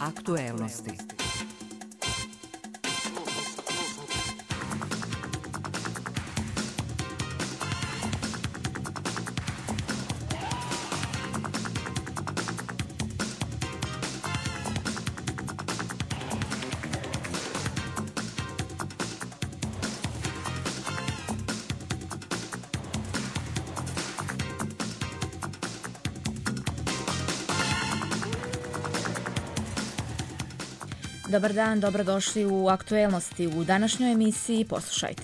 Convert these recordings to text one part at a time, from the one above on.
Aktuelnosti. Dobar dan, dobrodošli u Aktuelnosti. U današnjoj emisiji poslušajte.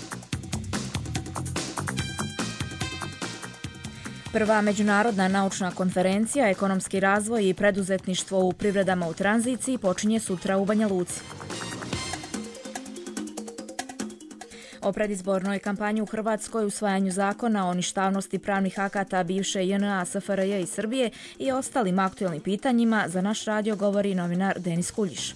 Prva međunarodna naučna konferencija Ekonomski razvoj i preduzetništvo u privredama u tranziciji počinje sutra u Banja Luci. O predizbornoj kampanji u Hrvatskoj, usvajanju zakona o ništavnosti pravnih akata bivše JNA, SFRJ i Srbije i ostalim aktuelnim pitanjima za naš radio govori novinar Denis Kuljiš.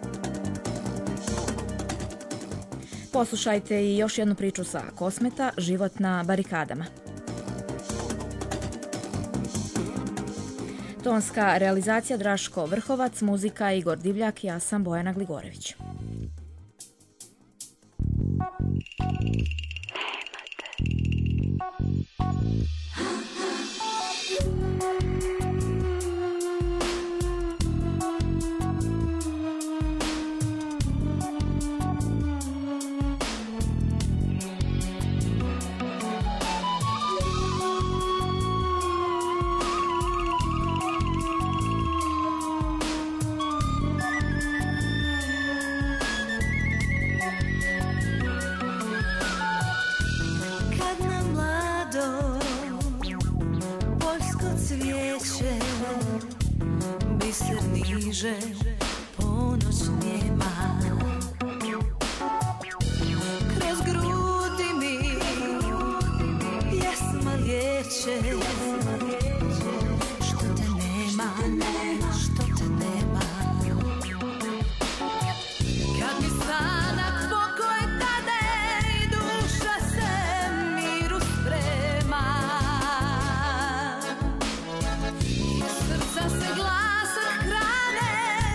Poslušajte i još jednu priču sa Kosmeta, život na barikadama. Tonska realizacija Draško Vrhovac, muzika Igor Divljak, ja sam Bojana Gligorević. Ponoć njema kroz grudi mi pjesma liječe što te nema, što te nema. Kad mi sanak pokoj tade i duša se miru sprema i srca se glasa hrane.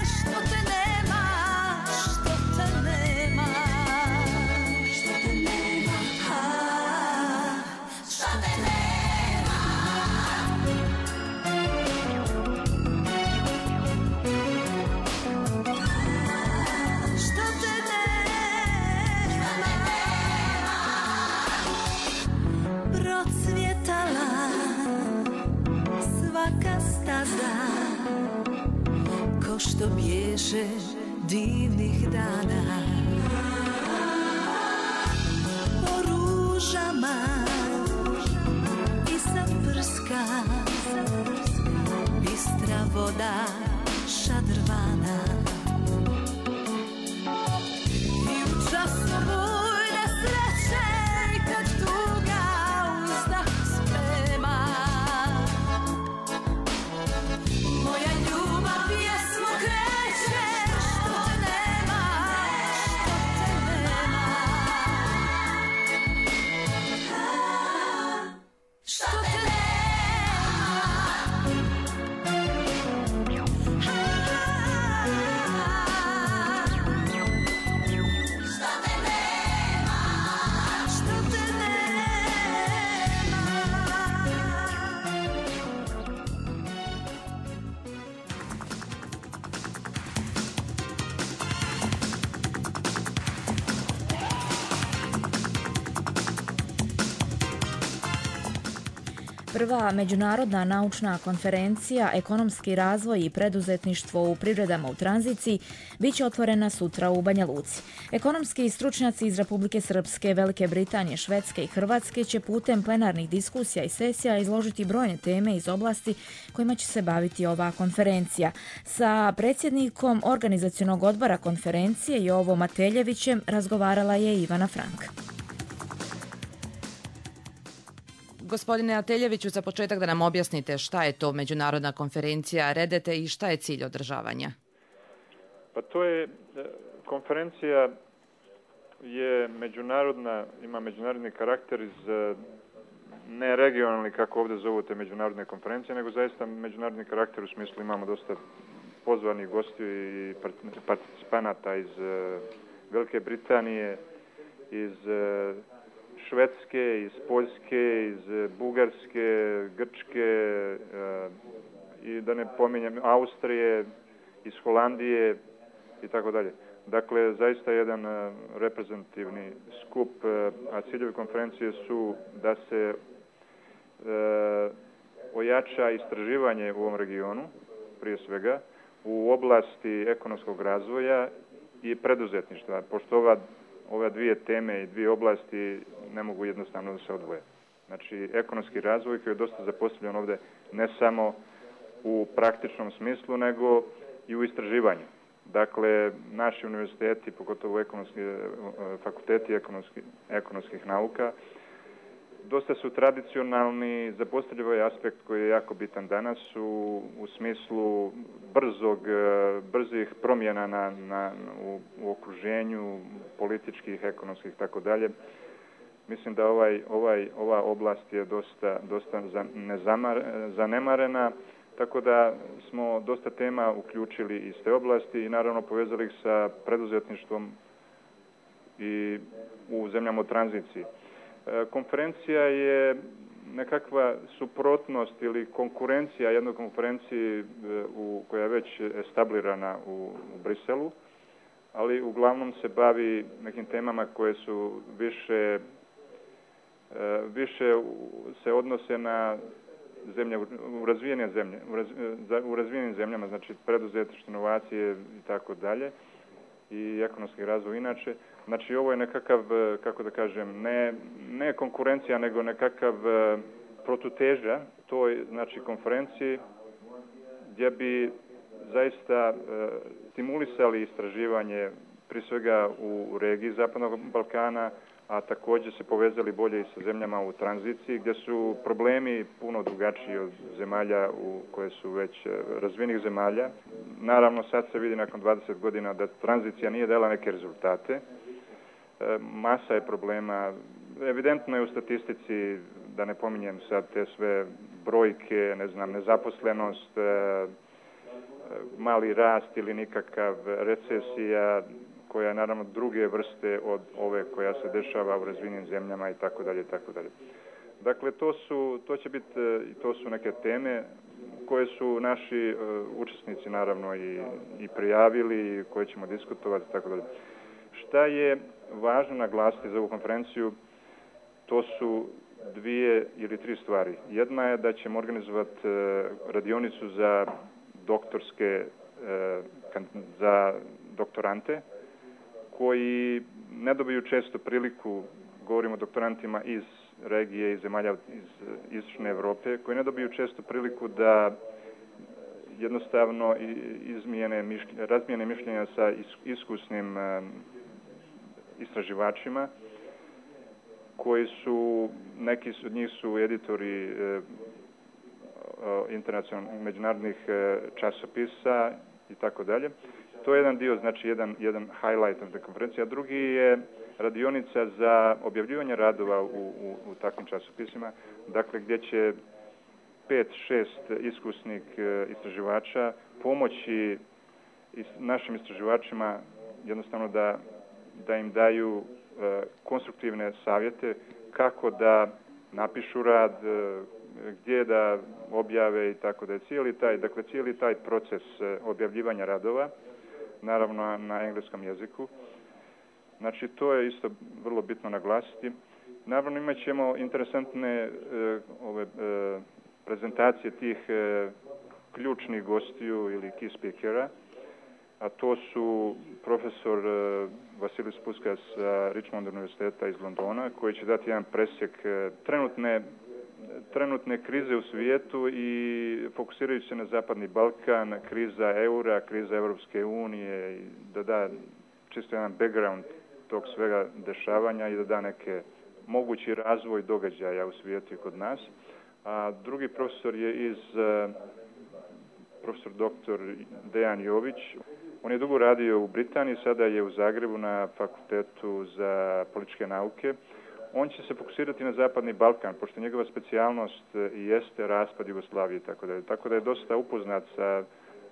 Ko što bježe divnih dana po ružama i sad prska bistra voda šadrvana i u času bujne sreće kad tuga uzdah sprema moja ljubav pjesmu kreće što te nema, što te nema, što te nema. Prva međunarodna naučna konferencija Ekonomski razvoj i preduzetništvo u privredama u tranziciji biće otvorena sutra u Banja Luci. Ekonomski stručnjaci iz Republike Srpske, Velike Britanije, Švedske i Hrvatske će putem plenarnih diskusija i sesija izložiti brojne teme iz oblasti kojima će se baviti ova konferencija. Sa predsjednikom organizacionog odbora konferencije Jovom Mateljevićem razgovarala je Ivana Frank. Gospodine Ateljeviću, za početak da nam objasnite šta je to međunarodna konferencija REDETE i šta je cilj održavanja? Pa to je konferencija je međunarodna, ima međunarodni karakter iz ne regionalni kako ovdje zovu te međunarodne konferencije, nego zaista međunarodni karakter u smislu imamo dosta pozvanih gostiju i participanata iz Velike Britanije, iz Švedske, iz Poljske, iz Bugarske, Grčke i da ne pominjem Austrije, iz Holandije i tako dalje. Dakle, zaista jedan reprezentativni skup, a ciljevi konferencije su da se ojača istraživanje u ovom regionu, prije svega, u oblasti ekonomskog razvoja i preduzetništva, pošto ove dvije teme i dvije oblasti ne mogu jednostavno da se odvoje. Znači, ekonomski razvoj koji je dosta zapostavljen ovde ne samo u praktičnom smislu, nego i u istraživanju. Dakle, naši univerziteti, pogotovo fakulteti ekonomskih nauka, dosta su tradicionalni, zapostavljaju ovaj aspekt koji je jako bitan danas u smislu brzih promjena u okruženju političkih, ekonomskih i tako dalje. Mislim da ova oblast je dosta zanemarena, tako da smo dosta tema uključili iz te oblasti i naravno povezali ih sa preduzetništvom i u zemljama u tranziciji. Konferencija je nekakva suprotnost ili konkurencija jednoj konferenciji koja je već establirana u Briselu, ali uglavnom se bavi nekim temama koje su više se odnose na zemlje, u razvijenim zemljama, znači preduzetništvo, inovacije i tako dalje i ekonomski razvoj inače. Znači ovo je nekakav, kako da kažem, ne konkurencija, nego nekakav protuteža toj, znači, konferenciji gdje bi zaista stimulisali istraživanje prije svega u regiji Zapadnog Balkana, a također se povezali bolje i sa zemljama u tranziciji, gdje su problemi puno drugačiji od zemalja koje su već razvijenih zemalja. Naravno, sad se vidi nakon 20 godina da tranzicija nije dala neke rezultate. Masa je problema. Evidentno je u statistici, da ne pominjem sad te sve brojke, nezaposlenost, mali rast ili nikakav, recesija, koja je naravno druge vrste od ove koja se dešava u razvijenim zemljama i tako dalje, tako dalje. Dakle, to će biti, to su neke teme koje su naši učesnici naravno i prijavili i koje ćemo diskutovati i tako dalje. Šta je važno naglasiti za ovu konferenciju, to su 2 ili 3 stvari. Jedna je da ćemo organizovati radionicu za za doktorante, koji ne dobiju često priliku, govorimo o doktorantima iz regije i zemalja iz Istočne Evrope, koji ne dobiju često priliku da jednostavno razmijene mišljenja sa iskusnim istraživačima, koji su, neki od njih su editori internacionalnih međunarodnih časopisa i tako dalje. To je jedan dio, znači jedan highlight of the konferencije, a drugi je radionica za objavljivanje radova u takvim časopisima, dakle gdje će 5-6 iskusnih istraživača pomoći našim istraživačima jednostavno da im daju konstruktivne savjete kako da napišu rad, gdje da objave i tako da je cijeli taj proces objavljivanja radova, naravno na engleskom jeziku. Znači, to je isto vrlo bitno naglasiti. Naravno, imat ćemo interesantne prezentacije tih ključnih gostiju ili key speakera, a to su profesor Vasilis Puskas sa Richmond univerziteta iz Londona, koji će dati jedan presjek trenutne krize u svijetu i fokusirajući se na Zapadni Balkan, kriza eura, kriza Europske unije, i da da čisto jedan background tog svega dešavanja i da da neke mogući razvoj događaja u svijetu i kod nas. A drugi profesor je profesor dr. Dejan Jović. On je dugo radio u Britaniji, sada je u Zagrebu na Fakultetu za političke nauke. On će se fokusirati na Zapadni Balkan, pošto njegova specijalnost jeste raspad Jugoslavije i tako dalje. Tako da je dosta upoznat sa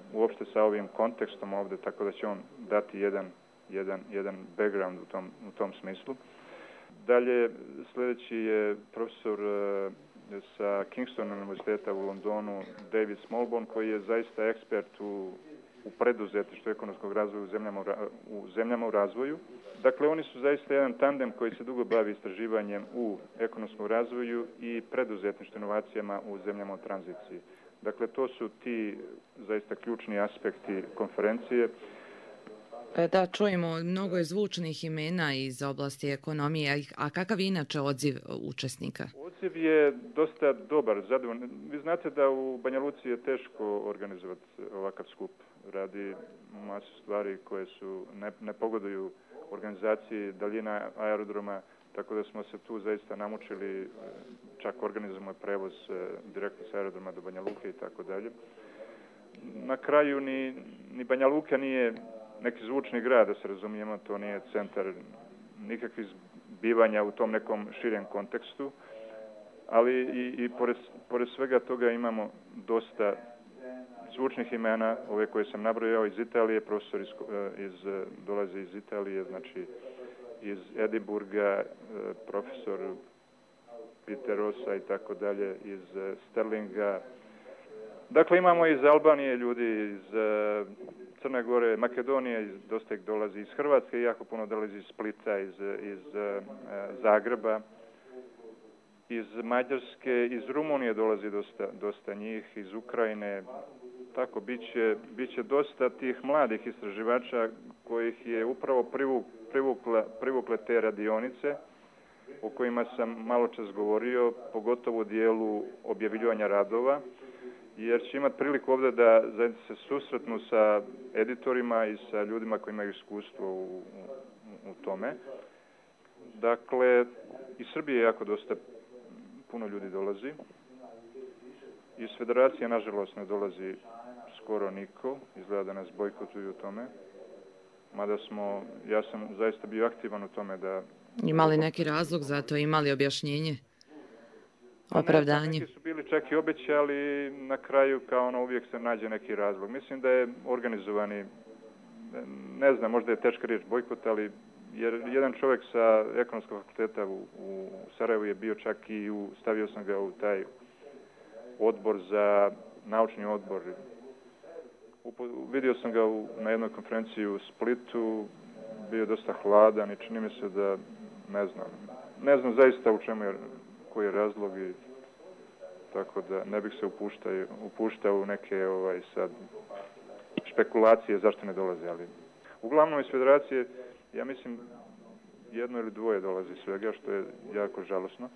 uopšte sa ovim kontekstom ovde, tako da će on dati jedan background u tom smislu. Dalje, sljedeći je profesor sa Kingston univerziteta u Londonu, David Smallbone, koji je zaista ekspert u preduzetništvu ekonomskog razvoja u zemljama u razvoju. Dakle, oni su zaista jedan tandem koji se dugo bavi istraživanjem u ekonomskom razvoju i preduzetništvu inovacijama u zemljama u tranziciji. Dakle, to su ti zaista ključni aspekti konferencije. Da, čujemo, mnogo je zvučnih imena iz oblasti ekonomije, a kakav je inače odziv učesnika? Odziv je dosta dobar, zadovoljan. Vi znate da u Banja Luci je teško organizovati ovakav skup. Radi masu stvari koje su ne pogoduju organizaciji daljina aerodroma, tako da smo se tu zaista namučili, čak organizujemo prevoz direktno sa aerodroma do Banja Luke i tako dalje. Na kraju ni Banja Luka nije neki zvučni grad, da se razumijemo, to nije centar nikakvih zbivanja u tom nekom širem kontekstu, ali i pored svega toga imamo dosta zvučnih imena, ove koje sam nabrojao iz Italije, profesor dolazi iz Italije, znači iz Edinburga, profesor Peter Rosa i tako dalje, iz Sterlinga. Dakle, imamo iz Albanije ljudi, iz Crne Gore, Makedonije, dosta ih dolazi iz Hrvatske, jako puno dolazi iz Splita, iz Zagreba, iz Mađarske, iz Rumunije dolazi dosta njih, iz Ukrajine. Tako, bit će dosta tih mladih istraživača kojih je upravo privukle te radionice o kojima sam malo čas govorio, pogotovo u dijelu objavljivanja radova, jer će imati priliku ovdje da se susretnu sa editorima i sa ljudima koji imaju iskustvo u tome. Dakle, iz Srbije jako dosta puno ljudi dolazi. Iz Federacije, nažalost, ne dolazi skoro niko. Izgleda da nas bojkotuju u tome. Mada ja sam zaista bio aktivan u tome da... Imali neki razlog za to? Imali objašnjenje? Opravdanje? Neki su bili čak i obećali, na kraju kao uvijek se nađe neki razlog. Mislim da je organizovani, ne znam, možda je teška riječ bojkot, ali jer jedan čovjek sa ekonomskog fakulteta u Sarajevu je bio čak i stavio sam ga u taj odbor za naučni odbor. Vidio sam ga na jednoj konferenciji u Splitu, bio dosta hladan i čini mi se da, ne znam zaista koji je razlog i tako da ne bih se upuštao u neke sad špekulacije zašto ne dolaze, ali uglavnom iz Federacije, ja mislim, jedno ili dvoje dolazi svega, što je jako žalosno.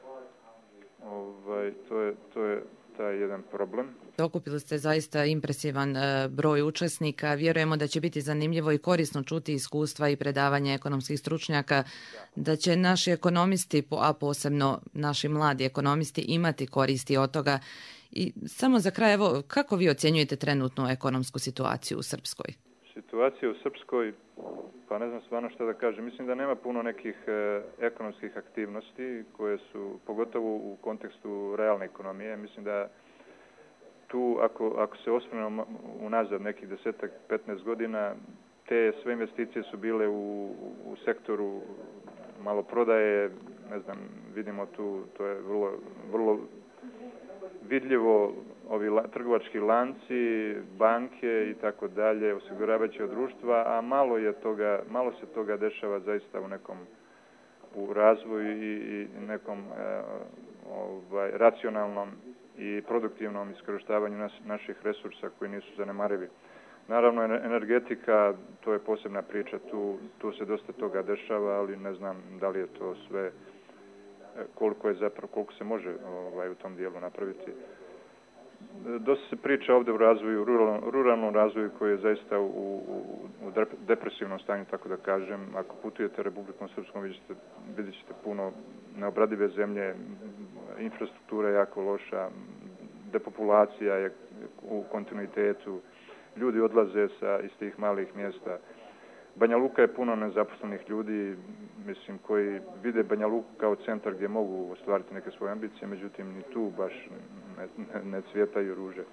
To je taj jedan problem. Okupili ste zaista impresivan broj učesnika. Vjerujemo da će biti zanimljivo i korisno čuti iskustva i predavanja ekonomskih stručnjaka, da će naši ekonomisti, a posebno naši mladi ekonomisti, imati koristi od toga. I samo za kraj, evo, kako vi ocjenjujete trenutnu ekonomsku situaciju u Srpskoj? Situacija u Srpskoj, pa ne znam stvarno što da kažem. Mislim da nema puno nekih ekonomskih aktivnosti koje su, pogotovo u kontekstu realne ekonomije. Mislim da tu, ako se osvrnemo unazad nekih 10-15 godina, te sve investicije su bile u sektoru maloprodaje, ne znam, vidimo tu, to je vrlo vidljivo, ovi trgovački lanci, banke i tako dalje, osiguravajuća društva, a malo se toga dešava zaista u razvoju i nekom racionalnom i produktivnom iskorištavanju naših resursa koji nisu zanemarivi. Naravno, energetika, to je posebna priča, tu se dosta toga dešava, ali ne znam da li je to sve, koliko se može u tom dijelu napraviti. Dosta se priča ovdje o razvoju, ruralnom razvoju koji je zaista u depresivnom stanju, tako da kažem. Ako putujete Republikom Srpskom, vidjet ćete puno neobradive zemlje, infrastruktura je jako loša, depopulacija je u kontinuitetu, ljudi odlaze iz tih malih mjesta. Banja Luka je puno nezaposlenih ljudi, mislim, koji vide Banja Luku kao centar gdje mogu ostvariti neke svoje ambicije, međutim ni tu baš ne cvjetaju ruže.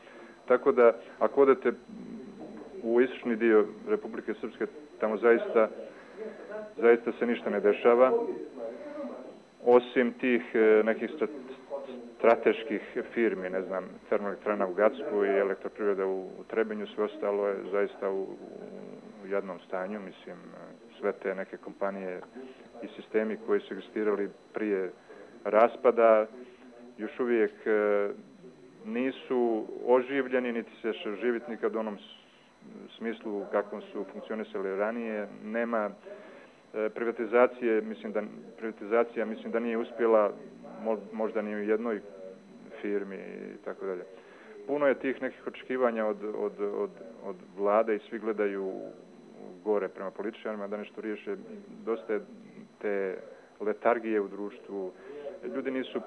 Tako da, ako odete u istočni dio Republike Srpske, tamo zaista se ništa ne dešava, osim tih nekih strateških firmi, ne znam, termoelektrana u Gacku i elektroprivreda u Trebinju, sve ostalo je zaista u jednom stanju, mislim, sve te neke kompanije i sistemi koji su egzistirali prije raspada još uvijek nisu oživljeni, niti se će oživjeti nikad u onom smislu kakvom su funkcionisali ranije. Nema privatizacija mislim da nije uspjela možda ni u jednoj firmi i tako dalje. Puno je tih nekih očekivanja od vlade i svi gledaju gore prema političarima da nešto riješe. Dosta je te letargije u društvu. Ljudi nisu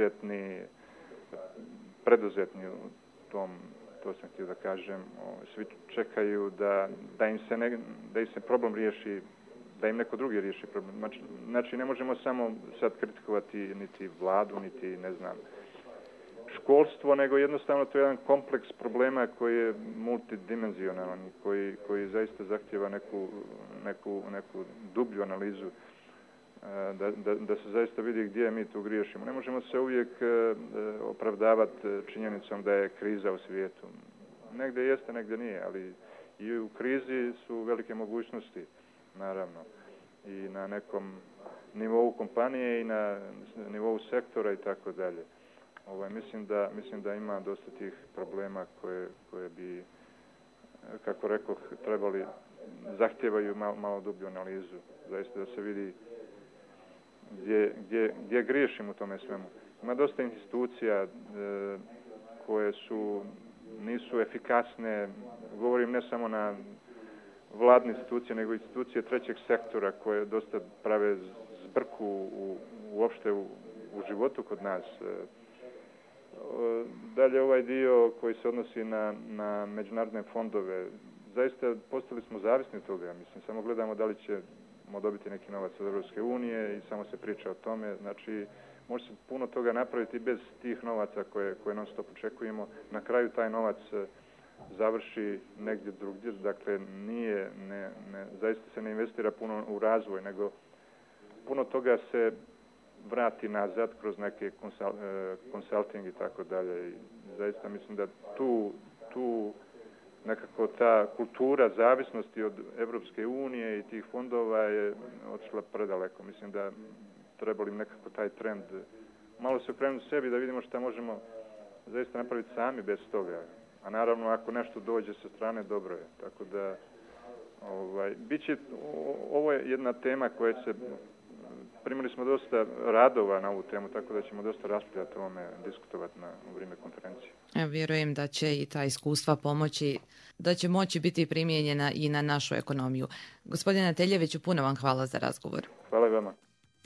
preduzetni u tom, to sam htio da kažem. Svi čekaju da im se problem riješi, da im neko drugi riješi problem. Znači, ne možemo samo sad kritikovati niti vladu, niti, ne znam, školstvo, nego jednostavno to je jedan kompleks problema koji je multidimenzionalan, koji zaista zahtjeva neku dublju analizu, da se zaista vidi gdje mi tu griješimo. Ne možemo se uvijek opravdavati činjenicom da je kriza u svijetu. Negdje jeste, negdje nije, ali i u krizi su velike mogućnosti, naravno, i na nekom nivou kompanije i na nivou sektora i tako dalje. Mislim da ima dosta tih problema koje bi, kako rekoh, zahtijevaju malo dublju analizu. Zaista da se vidi gdje griješimo u tome svemu. Ima dosta institucija koje nisu efikasne, govorim ne samo na vladne institucije, nego institucije trećeg sektora koje dosta prave zbrku uopšte u životu kod nas. Dalje ovaj dio koji se odnosi na međunarodne fondove. Zaista postali smo zavisni od toga. Mislim, samo gledamo da li ćemo dobiti neki novac od Europske unije i samo se priča o tome. Znači, može se puno toga napraviti bez tih novaca koje non stop očekujemo. Na kraju taj novac završi negdje drugdje. Dakle, zaista se ne investira puno u razvoj, nego puno toga se vrati nazad kroz neke consulting i tako dalje. I zaista mislim da tu nekako ta kultura zavisnosti od Europske unije i tih fondova je otišla predaleko. Mislim da trebali nekako taj trend malo se okrenuti sebi da vidimo šta možemo zaista napraviti sami bez toga. A naravno ako nešto dođe sa strane, dobro je. Tako da ovo je jedna tema koja se primili smo dosta radova na ovu temu, tako da ćemo dosta raspravljati o ovome, diskutovati u vrijeme konferencije. Vjerujem da će i ta iskustva pomoći, da će moći biti primijenjena i na našu ekonomiju. Gospodine Teljeviću, puno vam hvala za razgovor. Hvala i vama.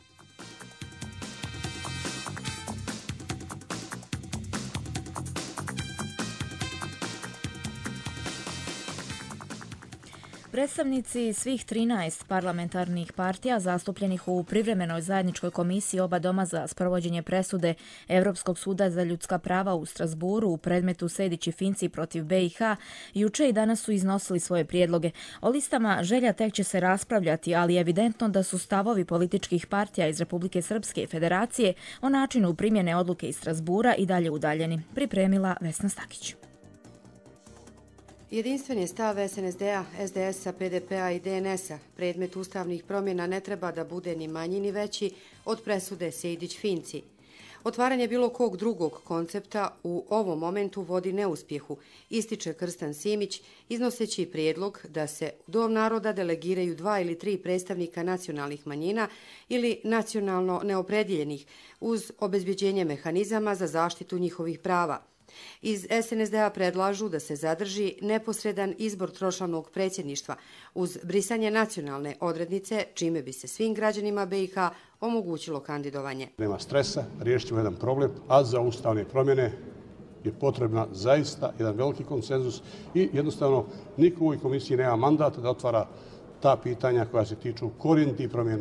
Predstavnici svih 13 parlamentarnih partija zastupljenih u privremenoj zajedničkoj komisiji oba doma za sprovođenje presude Europskog suda za ljudska prava u Strasburu u predmetu Sejdić i Finci protiv BiH jučer i danas su iznosili svoje prijedloge. O listama želja tek će se raspravljati, ali je evidentno da su stavovi političkih partija iz Republike Srpske i Federacije o načinu primjene odluke iz Strasbura i dalje udaljeni. Pripremila Vesna Stakić. Jedinstven je stav SNSD-a, SDS-a, PDP-a i DNS-a. Predmet ustavnih promjena ne treba da bude ni manji ni veći od presude Sejdić-Finci. Otvaranje bilo kog drugog koncepta u ovom momentu vodi neuspjehu, ističe Krstan Simić, iznoseći prijedlog da se u Dom naroda delegiraju 2 ili 3 predstavnika nacionalnih manjina ili nacionalno neopredjeljenih uz obezbjeđenje mehanizama za zaštitu njihovih prava. Iz SNSD-a predlažu da se zadrži neposredan izbor tročlanog predsjedništva uz brisanje nacionalne odrednice, čime bi se svim građanima BiH omogućilo kandidovanje. Nema stresa, riješit ćemo jedan problem, a za ustavne promjene je potrebna zaista jedan veliki konsenzus i jednostavno niko u ovoj komisiji nema mandata da otvara ta pitanja koja se tiču korijenitih promjena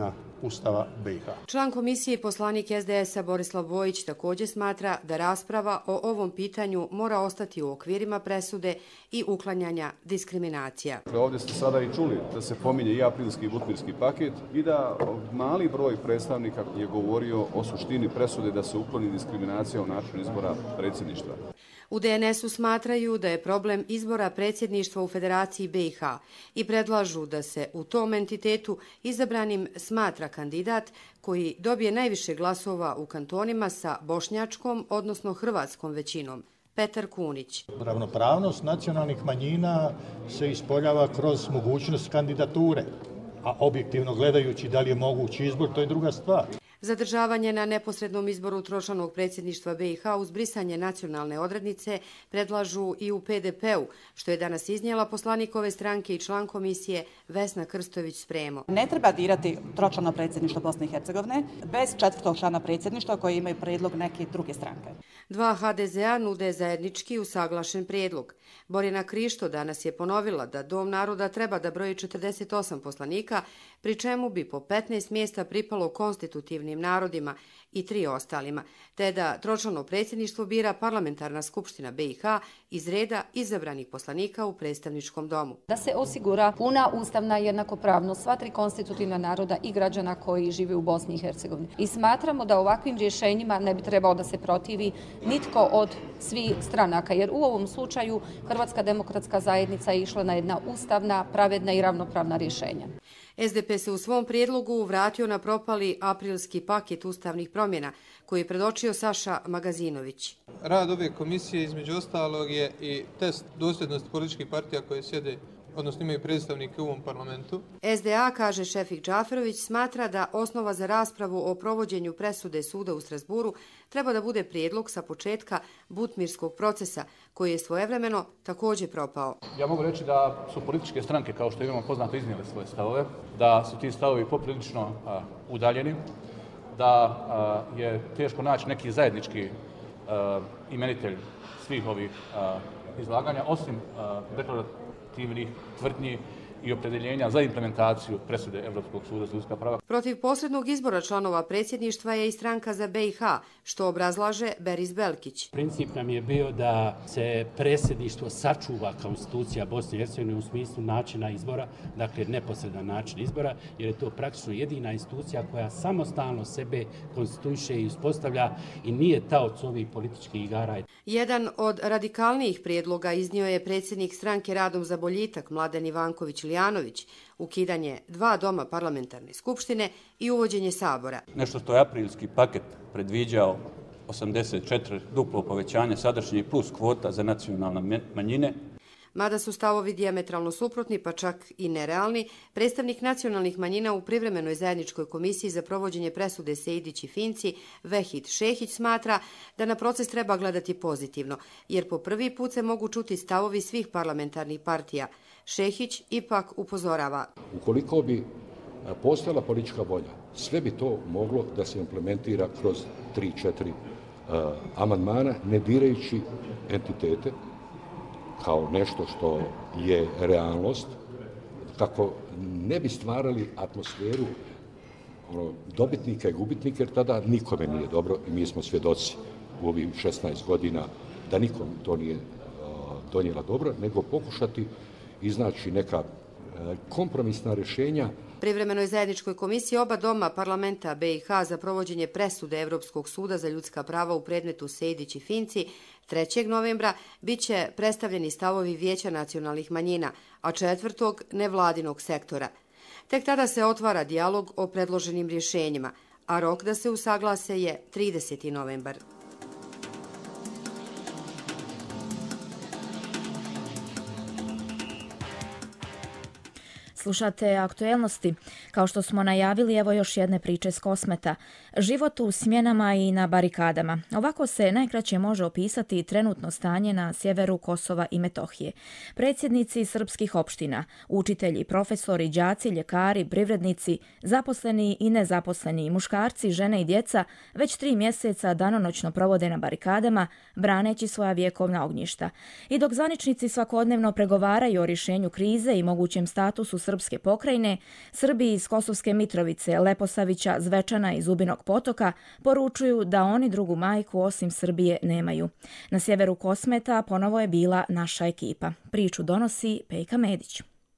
Ustava BiH. Član komisije i poslanik SDS-a Borislav Bojić također smatra da rasprava o ovom pitanju mora ostati u okvirima presude i uklanjanja diskriminacija. Ovdje ste sada i čuli da se pominje i aprilski i butmirski paket i da mali broj predstavnika je govorio o suštini presude da se ukloni diskriminacija u načinu izbora predsjedništva. U DNS-u smatraju da je problem izbora predsjedništva u Federaciji BiH i predlažu da se u tom entitetu izabranim smatra kandidat koji dobije najviše glasova u kantonima sa bošnjačkom, odnosno hrvatskom većinom. Petar Kunić. Ravnopravnost nacionalnih manjina se ispoljava kroz mogućnost kandidature, a objektivno gledajući da li je mogući izbor, to je druga stvar. Zadržavanje na neposrednom izboru tročlanog predsjedništva BiH uz brisanje nacionalne odrednice predlažu i u PDP-u, što je danas iznijela poslanik ove stranke i član komisije Vesna Krstović-Spremo. Ne treba dirati tročlano predsjedništvo Bosne i Hercegovine bez četvrtog člana predsjedništva koji imaju prijedlog neke druge stranke. Dva HDZ-a nude zajednički usaglašen prijedlog. Borjana Krišto danas je ponovila da Dom naroda treba da broji 48 poslanika, pri čemu bi po 15 mjesta pripalo konstitutivnim narodima i 3 ostalima, te da tročlano predsjedništvo bira parlamentarna skupština BiH iz reda izabranih poslanika u predstavničkom domu. Da se osigura puna ustavna jednakopravnost sva 3 konstitutivna naroda i građana koji žive u Bosni i Hercegovini. I smatramo da ovakvim rješenjima ne bi trebao da se protivi nitko od svih stranaka, jer u ovom slučaju Hrvatska demokratska zajednica je išla na jedna ustavna, pravedna i ravnopravna rješenja. SDP se u svom prijedlogu vratio na propali aprilski paket ustavnih promjena koji je predočio Saša Magazinović. Rad ove komisije između ostalog je i test dosljednosti političkih partija koje sjede, odnosno imaju predstavnike u ovom parlamentu. SDA, kaže Šefik Džaferović, smatra da osnova za raspravu o provođenju presude suda u Strasburu treba da bude prijedlog sa početka butmirskog procesa, koji je svojevremeno također propao. Ja mogu reći da su političke stranke, kao što imamo poznato, iznijele svoje stavove, da su ti stavovi poprilično udaljeni, da je teško naći neki zajednički imenitelj svih ovih izlaganja, osim deklarativnih tvrdnji i opredjeljenja za implementaciju presude Europskog suda za ljudska prava. Protiv posrednog izbora članova predsjedništva je i stranka za BiH, što obrazlaže Beris Belkić. Princip nam je bio da se predsjedništvo sačuva kao institucija Bosne i Hercegovine u smislu načina izbora, dakle neposredan način izbora, jer je to praktično jedina institucija koja samostalno sebe konstituiše i uspostavlja i nije taoc ovih političkih igara. Jedan od radikalnijih prijedloga iznio je predsjednik stranke Radom za boljitak Mladen Ivanković-Lijanović, ukidanje 2 doma parlamentarne skupštine i uvođenje sabora. Nešto što je aprilski paket predviđao 84 duplo povećanje sadašnje plus kvota za nacionalne manjine. Mada su stavovi dijametralno suprotni, pa čak i nerealni, predstavnik nacionalnih manjina u privremenoj zajedničkoj komisiji za provođenje presude Sejdić i Finci, Vehid Šehić, smatra da na proces treba gledati pozitivno, jer po prvi put se mogu čuti stavovi svih parlamentarnih partija. Šehić ipak upozorava. Ukoliko bi postojala politička volja, sve bi to moglo da se implementira kroz 3-4 amandmana, ne dirajući entitete, kao nešto što je realnost, kako ne bi stvarali atmosferu dobitnika i gubitnika, jer tada nikome nije dobro i mi smo svjedoci u ovih 16 godina da nikom to nije donijela dobro, nego pokušati iznaći neka kompromisna rješenja. Privremenoj zajedničkoj komisiji oba doma parlamenta BiH za provođenje presude Europskog suda za ljudska prava u predmetu Sejdić i Finci 3. novembra bit će predstavljeni stavovi Vijeća nacionalnih manjina, a 4. nevladinog sektora. Tek tada se otvara dijalog o predloženim rješenjima, a rok da se usaglase je 30. novembar. Slušate aktuelnosti. Kao što smo najavili, evo još jedne priče s Kosmeta. Život u smjenama i na barikadama. Ovako se najkraće može opisati trenutno stanje na sjeveru Kosova i Metohije. Predsjednici srpskih opština, učitelji, profesori, đaci, ljekari, privrednici, zaposleni i nezaposleni, muškarci, žene i djeca već 3 mjeseca danonoćno provode na barikadama, braneći svoja vjekovna ognjišta. I dok zvaničnici svakodnevno pregovaraju o rješenju krize i mogućem statusu Srpske pokrajine, Srbi iz Kosovske Mitrovice, Leposavića, Zvečana i Zubinog Potoka poručuju da oni drugu majku osim Srbije nemaju. Na sjeveru Kosmeta ponovo je bila naša ekipa. Priču donosi Pejka Medić.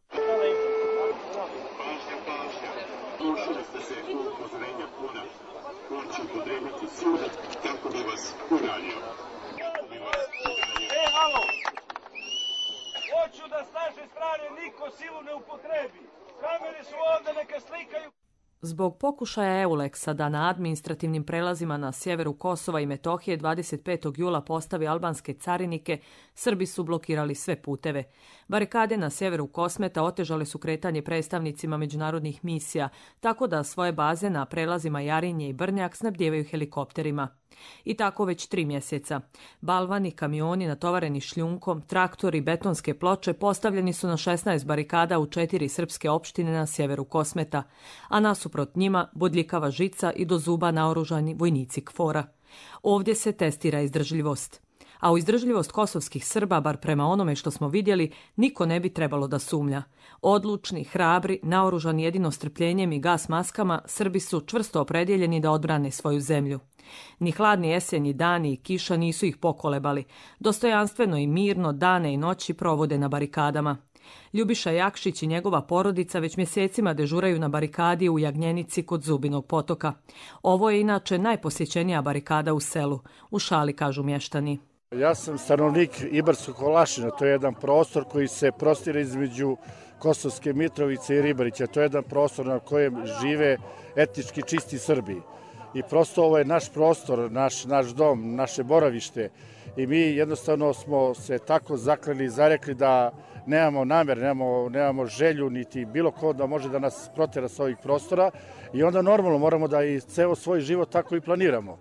Hoću da s naše strane niko silu ne upotrebi. Kamere su ovde, neka slikaju. Zbog pokušaja Euleksa da na administrativnim prelazima na sjeveru Kosova i Metohije 25. jula postavi albanske carinike, Srbi su blokirali sve puteve. Barikade na sjeveru Kosmeta otežale su kretanje predstavnicima međunarodnih misija, tako da svoje baze na prelazima Jarinje i Brnjak snabdijevaju helikopterima. I tako već 3 mjeseca. Balvani, kamioni natovareni šljunkom, traktori, betonske ploče postavljeni su na 16 barikada u 4 srpske opštine na sjeveru Kosmeta, a nasuprot njima bodljikava žica i do zuba naoružani vojnici KFOR-a. Ovdje se testira izdržljivost. A u izdržljivost kosovskih Srba, bar prema onome što smo vidjeli, niko ne bi trebalo da sumnja. Odlučni, hrabri, naoružani jedino strpljenjem i gas maskama, Srbi su čvrsto opredjeljeni da odbrane svoju zemlju. Ni hladni jesenji dani i kiša nisu ih pokolebali. Dostojanstveno i mirno dane i noći provode na barikadama. Ljubiša Jakšić i njegova porodica već mjesecima dežuraju na barikadi u Jagnjenici kod Zubinog Potoka. Ovo je inače najposjećenija barikada u selu. U šali kažu mještani. Ja sam stanovnik Ibarsko-Kolašina, to je jedan prostor koji se prostire između Kosovske Mitrovice i Ribarića. To je jedan prostor na kojem žive etnički čisti Srbi. I prosto ovo je naš prostor, naš dom, naše boravište. I mi jednostavno smo se tako zakleli i zarekli da nemamo namer, nemamo želju, niti bilo ko da može da nas protera s ovih prostora. I onda normalno moramo da i ceo svoj život tako i planiramo.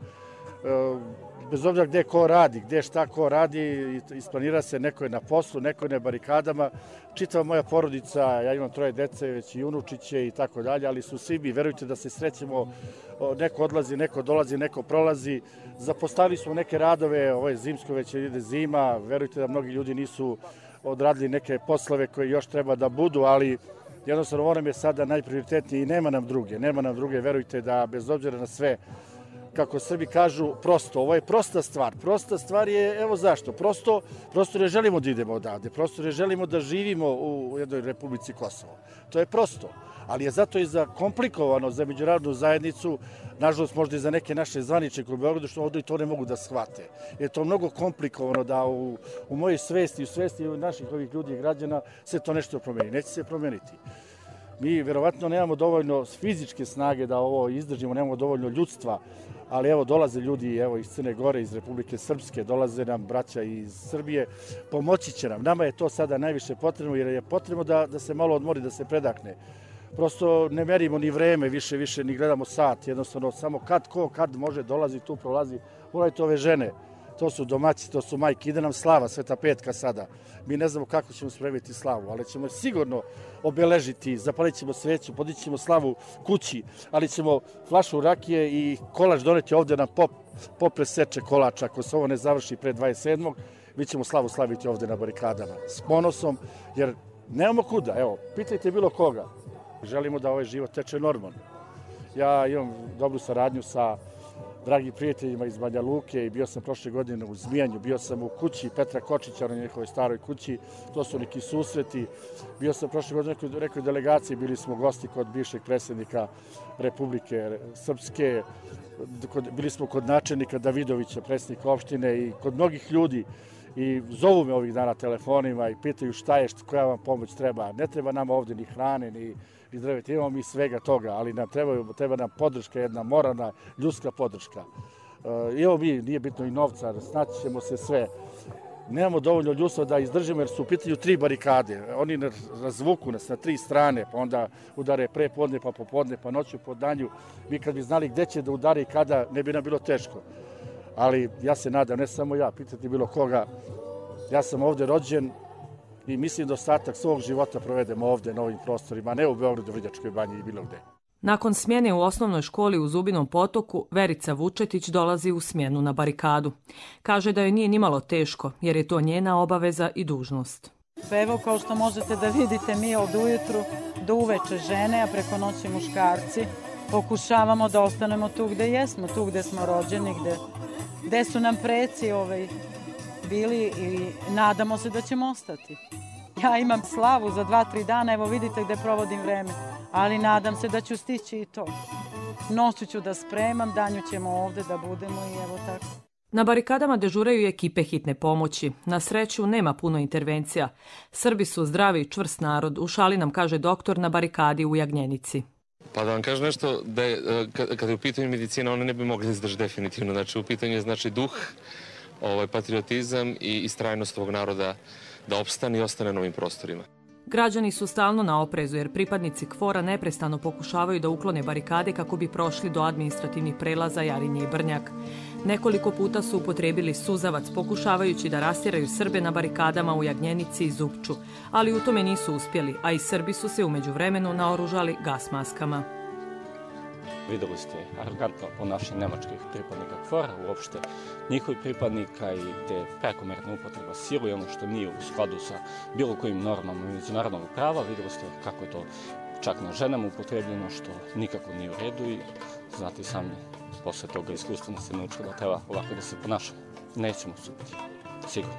Bez obzira gde ko radi, gde šta ko radi, isplanira se, neko je na poslu, neko je na barikadama. Čitava moja porodica, ja imam 3 dece, već i unučiće i tako dalje, ali su svi mi, verujte da se srećemo, neko odlazi, neko dolazi, neko prolazi. Zapostavili smo neke radove, ovo je zimsko, već ide zima, verujte da mnogi ljudi nisu odradili neke poslove koje još treba da budu, ali jednostavno ovo nam je sada najprioritetnije i nema nam druge, verujte da bez obzira na sve, kako Srbi kažu, prosto. Ovo je prosta stvar. Prosta stvar je, evo zašto, prosto ne želimo da idemo odavde, prosto ne želimo da živimo u jednoj Republici Kosovo. To je prosto, ali je zato i zakomplikovano za međunarodnu zajednicu, nažalost možda i za neke naše zvaničnike u Beogradu, što ovdje to ne mogu da shvate. Je to mnogo komplikovano da u mojoj svesti, u svesti naših ovih ljudi i građana se to nešto promeni. Neće se promeniti. Mi verovatno nemamo dovoljno fizičke snage da ovo izdržimo, nemamo dovoljno ljudstva, ali evo dolaze ljudi iz Crne Gore, iz Republike Srpske, dolaze nam braća iz Srbije, pomoći će nam. Nama je to sada najviše potrebno jer je potrebno da se malo odmori, da se predahne. Prosto ne merimo ni vreme, više ni gledamo sat, jednostavno samo kad može dolazi, tu prolazi. Pogledajte ove žene, to su domaći, to su majke, ide nam slava, Sveta Petka sada. Mi ne znamo kako ćemo spremiti slavu, ali ćemo sigurno obeležiti, zapalit ćemo sveću, podići ćemo slavu kući, ali ćemo flašu rakije i kolač doneti ovdje na pop preseče kolač. Ako se ovo ne završi pre 27. mi ćemo slavu slaviti ovdje na barikadama. S ponosom, jer nemamo kuda. Evo, pitajte bilo koga. Želimo da ovaj život teče normalno. Ja imam dobru saradnju sa dragi prijateljima iz Banja Luke i bio sam prošle godine u Zmijanju, bio sam u kući Petra Kočića na njegovoj staroj kući, to su neki susreti. Bio sam prošle godine u nekoj delegaciji, bili smo gosti kod bivšeg predsjednika Republike Srpske, bili smo kod načelnika Davidovića, predsjednika opštine i kod mnogih ljudi. I zovu me ovih dana telefonima i pitaju šta je, koja vam pomoć treba. Ne treba nama ovdje ni hrane, ni drveta, imamo mi svega toga, ali nam treba nam podrška, jedna moralna, ljudska podrška. Evo mi, nije bitno i novca, snaći ćemo se sve. Nemamo dovoljno ljudstva da izdržimo jer su u pitanju 3 barikade. Oni razvuku nas na 3 strane, pa onda udare pre podne, pa popodne, pa noću po danju. Mi kad bi znali gde će da udare i kada, ne bi nam bilo teško. Ali ja se nadam, ne samo ja, pitati bilo koga, ja sam ovdje rođen i mislim da ostatak svog života provedem ovdje na ovim prostorima, ne u Beogradu, Vrnjačkoj banji i bilo gde. Nakon smjene u osnovnoj školi u Zubinom Potoku, Verica Vučetić dolazi u smjenu na barikadu. Kaže da joj nije nimalo teško, jer je to njena obaveza i dužnost. Pa evo, kao što možete da vidite, mi od ujutru do uveče žene, a preko noći muškarci, pokušavamo da ostanemo tu gde jesmo, tu gde smo rođeni, gde su nam preci bili i nadamo se da ćemo ostati. Ja imam slavu za 2-3 dana, evo vidite gde provodim vreme, ali nadam se da ću stići i to. Noću ću da spremam, danju ćemo ovde da budemo i evo tako. Na barikadama dežuraju i ekipe hitne pomoći. Na sreću nema puno intervencija. Srbi su zdravi i čvrst narod, u šali nam kaže doktor na barikadi u Jagnjenici. Pa da vam kažem nešto, da je, kada je u pitanju medicina, one ne bi mogli izdržati definitivno. Znači, u pitanju je duh, patriotizam i istrajnost ovog naroda da opstane i ostane na ovim prostorima. Građani su stalno na oprezu jer pripadnici KFOR-a neprestano pokušavaju da uklone barikade kako bi prošli do administrativnih prelaza Jarinje i Brnjak. Nekoliko puta su upotrebili suzavac pokušavajući da rastjeraju Srbe na barikadama u Jagnjenici i Zupču, ali u tome nisu uspjeli, a i Srbi su se u međuvremenu naoružali gas maskama. Videli ste arogantno ponašanje nemačkih pripadnika KFOR-a, uopšte njihovih pripadnika i te prekomerna upotreba silu i ono što nije u skladu sa bilo kojim normama međunarodnog prava. Videli ste kako je to čak na ženama upotrebljeno, što nikako nije u redu i znate sami, posle toga iskustveno se naučilo da treba ovako da se ponašamo. Nećemo suditi, sigurno.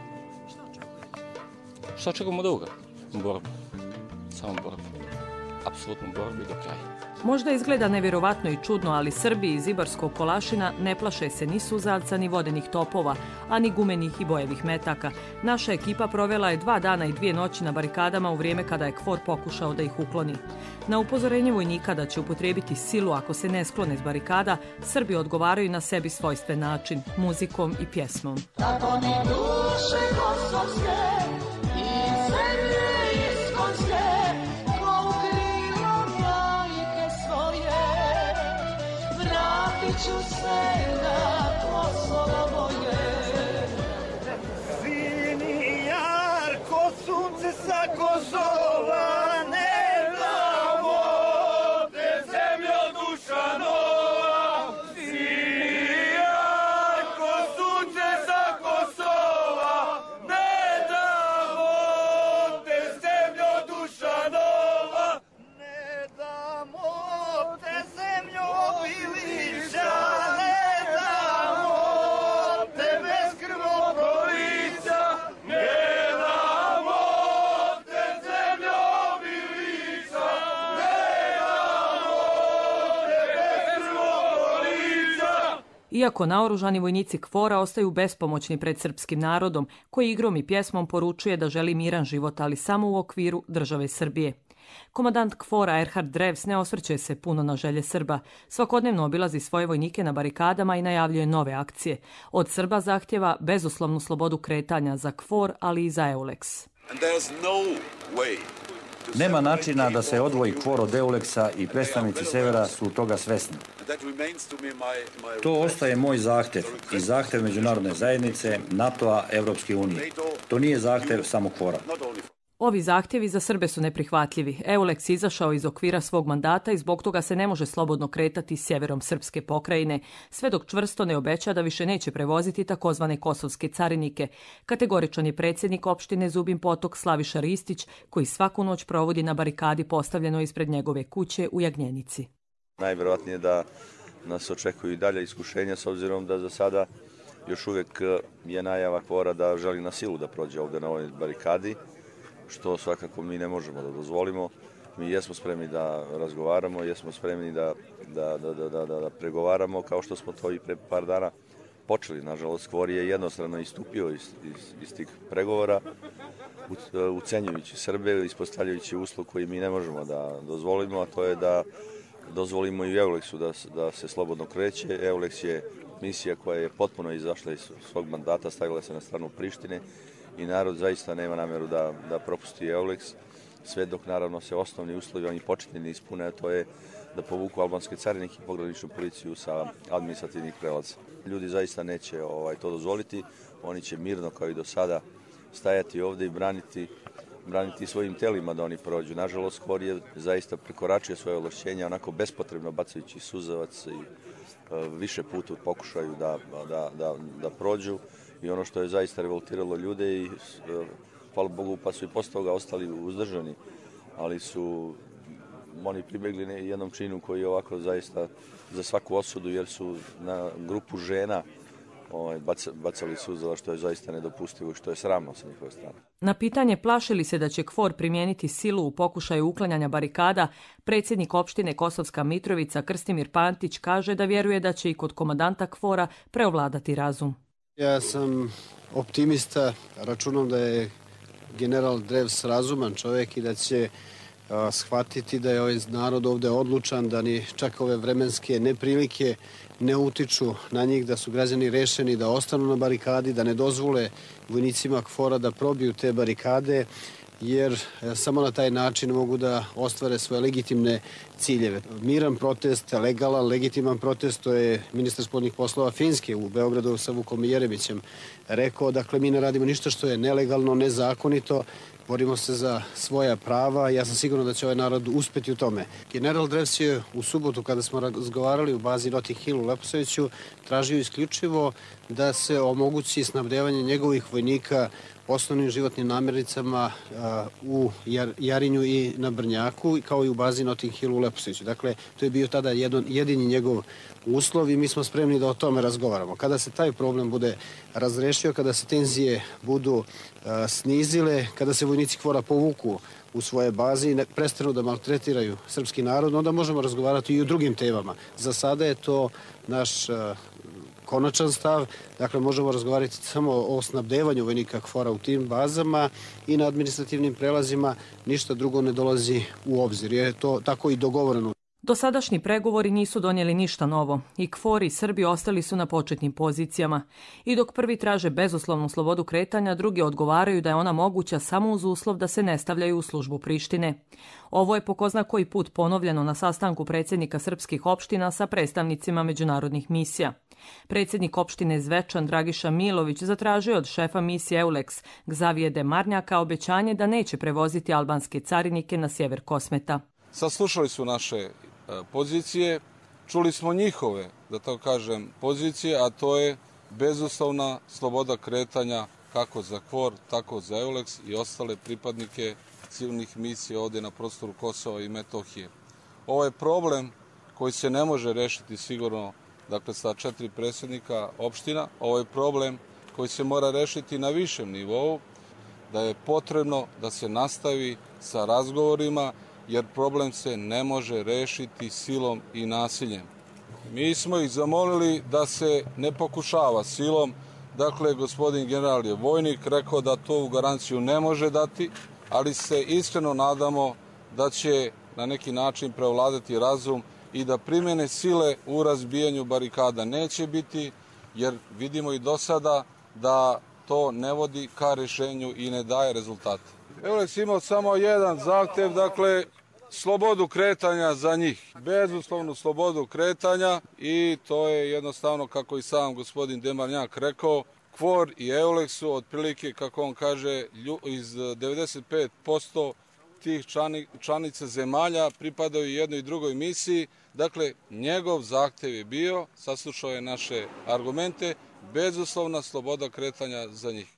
Šta očekujemo od ovoga? Borbu. Samo borbu. Apsolutnu borbu i do kraja. Možda izgleda nevjerovatno i čudno, ali Srbi iz Ibarskog Kolašina ne plaše se ni suzavca, ni vodenih topova, a ni gumenih i bojevih metaka. Naša ekipa provela je 2 dana i 2 noći na barikadama u vrijeme kada je KFOR pokušao da ih ukloni. Na upozorenje vojnika da će upotrijebiti silu ako se ne sklone s barikada, Srbi odgovaraju na sebi svojstven način, muzikom i pjesmom. Tako mi duše kosovske i zemlje iskonske, ću se na Kosovo moje. Sini jarko sunce sa Kosova, ne damo te zemljo Dušanova. Sini jarko sunce sa Kosova, ne damo te zemljo Dušanova. Ne damo te zemljo Bilića. Iako naoružani vojnici KFOR-a ostaju bespomoćni pred srpskim narodom, koji igrom i pjesmom poručuje da želi miran život, ali samo u okviru države Srbije. Komandant KFOR-a Erhard Drevs ne osvrće se puno na želje Srba. Svakodnevno obilazi svoje vojnike na barikadama i najavljuje nove akcije. Od Srba zahtjeva bezuslovnu slobodu kretanja za KFOR, ali i za EULEX. Nema načina da se odvoji KFOR od EULEX-a i predstavnici Severa su toga svesni. To ostaje moj zahtjev i zahtjev međunarodne zajednice, NATO-a, Evropske unije. To nije zahtjev samo KFOR-a. Ovi zahtjevi za Srbe su neprihvatljivi. EULEX izašao iz okvira svog mandata i zbog toga se ne može slobodno kretati sjeverom srpske pokrajine, sve dok čvrsto ne obeća da više neće prevoziti takozvane kosovske carinike. Kategoričan je predsjednik opštine Zubin Potok Slaviša Ristić, koji svaku noć provodi na barikadi postavljeno ispred njegove kuće u Jagnjenici. Najvjerojatnije da nas očekuju i dalje iskušenja, s obzirom da za sada još uvijek je najava KFOR-a da želi na silu da prođe ovdje na ovoj barikadi, što svakako mi ne možemo da dozvolimo. Mi jesmo spremni da razgovaramo, jesmo spremni da pregovaramo, kao što smo to i pre par dana počeli. Nažalost, KFOR je jednostrano istupio iz tih pregovora, ucenjujući Srbe, ispostavljajući uslov koji mi ne možemo da dozvolimo, a to je da dozvolimo i EULEX-u da se slobodno kreće. EULEX je misija koja je potpuno izašla iz svog mandata, stavila se na stranu Prištine i narod zaista nema namjeru da propusti EULEX, sve dok naravno se osnovni uslovi, oni početni ne ispune, a to je da povuku albanske carinike i pograničnu policiju sa administrativnih prelaza. Ljudi zaista neće to dozvoliti, oni će mirno kao i do sada stajati ovdje i braniti svojim telima da oni prođu. Nažalost, KFOR je zaista prekoračio svoje ovlašćenja, onako bespotrebno bacajući suzavac i više puta pokušaju da prođu. I ono što je zaista revoltiralo ljude i hvala Bogu, pa su i posle toga ostali uzdržani, ali su oni pribegli jednom činu koji je ovako zaista za svaku osudu, jer su na grupu žena bacali suzava, što je zaista nedopustivo i što je sramno sa njihove strane. Na pitanje plaše li se da će KFOR primijeniti silu u pokušaju uklanjanja barikada, predsjednik opštine Kosovska Mitrovica Krstimir Pantić kaže da vjeruje da će i kod komandanta KFOR-a preovladati razum. Ja sam optimista, računam da je general Drevs razuman čovjek i da će shvatiti da je ovaj narod ovdje odlučan, da ni čak ove vremenske neprilike ne utiču na njih, da su građani rešeni da ostanu na barikadi, da ne dozvole vojnicima KFOR-a da probiju te barikade, jer samo na taj način mogu da ostvare svoje legitimne ciljeve. Miran protest, legalan, legitiman protest, to je ministar spoljnih poslova Finske u Beogradu sa Vukom Jeremićem rekao. Dakle, mi ne radimo ništa što je nelegalno, nezakonito, borimo se za svoja prava. Ja sam siguran da će ovaj narod uspeti u tome. General Drevs je u subotu, kada smo razgovarali u bazi Notting Hill u Leposaviću, tražio isključivo da se omogući snabdevanje njegovih vojnika osnovnim životnim namirnicama u Jarinju i na Brnjaku, kao i u bazi Notting Hill u Leposaviću. Dakle, to je bio tada jedini njegov uslov i mi smo spremni da o tome razgovaramo. Kada se taj problem bude razrešio, kada se tenzije budu snizile, kada se vojnici KFOR-a povuku u svoje bazi i prestanu da maltretiraju srpski narod, onda možemo razgovarati i o drugim temama. Za sada je to naš konačan stav, dakle možemo razgovarati samo o snabdevanju vojnika KFOR-a u tim bazama i na administrativnim prelazima, ništa drugo ne dolazi u obzir, jer je to tako i dogovoreno. Dosadašnji pregovori nisu donijeli ništa novo. I KFOR i Srbi ostali su na početnim pozicijama. I dok prvi traže bezuslovnu slobodu kretanja, drugi odgovaraju da je ona moguća samo uz uslov da se ne stavljaju u službu Prištine. Ovo je po ko zna koji put ponovljeno na sastanku predsjednika srpskih opština sa predstavnicima međunarodnih misija. Predsjednik opštine Zvečan Dragiša Milović zatražio od šefa misije EULEX Gzavije Demarnjaka obećanje da neće prevoziti albanske carinike na sjever Kosmeta. Saslušali su naše pozicije, čuli smo njihove, da tako kažem, pozicije, a to je bezuslovna sloboda kretanja kako za KFOR, tako za EULEX i ostale pripadnike civilnih misija ovdje na prostoru Kosova i Metohije. Ovo je problem koji se ne može rešiti sigurno, dakle, sa 4 predsjednika opština. Ovo je problem koji se mora rešiti na višem nivou, da je potrebno da se nastavi sa razgovorima, jer problem se ne može rešiti silom i nasiljem. Mi smo ih zamolili da se ne pokušava silom. Dakle, gospodin general je vojnik, rekao da to u garanciju ne može dati, ali se iskreno nadamo da će na neki način prevladati razum i da primjene sile u razbijanju barikada neće biti, jer vidimo i do sada da to ne vodi ka rešenju i ne daje rezultate. EULEX imao samo jedan zahtev, dakle, slobodu kretanja za njih, bezuslovnu slobodu kretanja, i to je jednostavno, kako i sam gospodin Demarnjak rekao, KFOR i EULEX su otprilike, kako on kaže, iz 95% tih članica zemalja pripadaju jednoj i drugoj misiji. Dakle, njegov zahtev je bio, saslušao je naše argumente, bezuslovna sloboda kretanja za njih.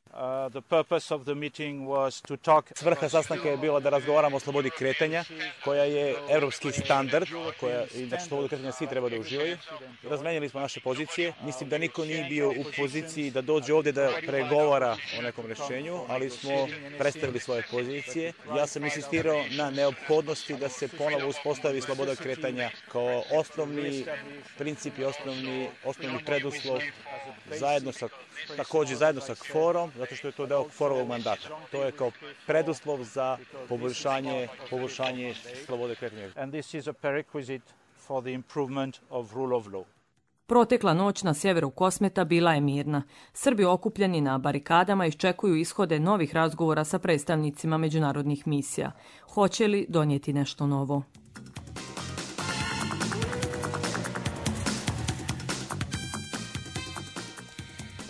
Svrha sastanka je bila da razgovaramo o slobodi kretanja, koja je evropski standard, znači slobodu kretanja svi treba da uživaju. Razmenjali smo naše pozicije. Mislim da niko nije bio u poziciji da dođe ovdje da pregovara o nekom rešenju, ali smo predstavili svoje pozicije. Ja sam insistirao na neophodnosti da se ponovo uspostavi sloboda kretanja kao osnovni princip i osnovni preduslov zajedno sa KFOR-om, zato što je to deo KFOR-ovog mandata. To je kao preduslov za poboljšanje slobode kretanja. And this is a prerequisite for the improvement of rule of law. Protekla noć na sjeveru Kosmeta bila je mirna. Srbi okupljeni na barikadama iščekuju ishode novih razgovora sa predstavnicima međunarodnih misija. Hoće li donijeti nešto novo?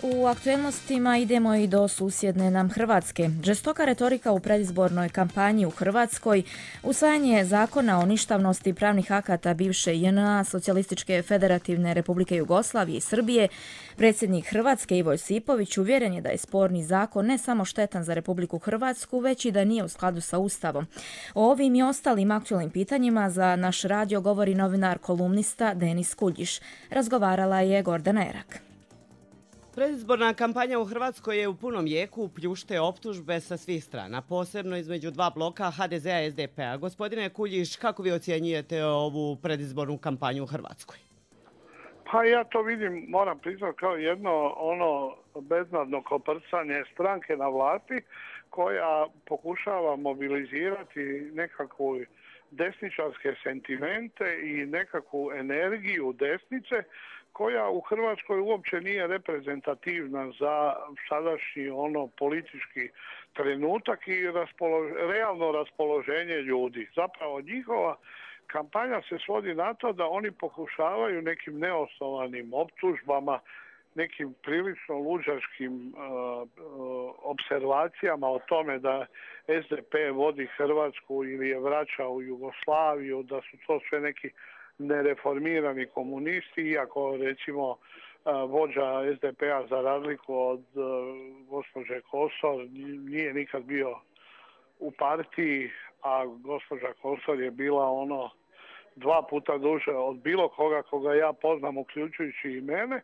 U aktuelnostima idemo i do susjedne nam Hrvatske. Žestoka retorika u predizbornoj kampanji u Hrvatskoj, usvajanje zakona o ništavnosti pravnih akata bivše JNA, Socijalističke federativne Republike Jugoslavije i Srbije, predsjednik Hrvatske Ivo Josipović uvjeren je da je sporni zakon ne samo štetan za Republiku Hrvatsku, već i da nije u skladu sa Ustavom. O ovim i ostalim aktualnim pitanjima za naš radio govori novinar kolumnista Denis Kuljiš. Razgovarala je Gordana Erak. Predizborna kampanja u Hrvatskoj je u punom jeku, pljušte optužbe sa svih strana, posebno između dva bloka HDZ-a i SDP-a. Gospodine Kuljiš, kako vi ocjenjujete ovu predizbornu kampanju u Hrvatskoj? Pa ja to vidim, moram priznati, kao jedno beznadno koprcanje stranke na vlasti koja pokušava mobilizirati nekakvu desničarske sentimente i nekakvu energiju desnice koja u Hrvatskoj uopće nije reprezentativna za sadašnji politički trenutak i realno raspoloženje ljudi. Zapravo njihova kampanja se svodi na to da oni pokušavaju nekim neosnovanim optužbama, nekim prilično luđačkim observacijama o tome da SDP vodi Hrvatsku ili je vraća u Jugoslaviju, da su to sve neki nereformirani komunisti, iako recimo vođa SDP-a za razliku od gospođe Kosor nije nikad bio u partiji, a gospođa Kosor je bila 2 puta duže od bilo koga ja poznam, uključujući i mene.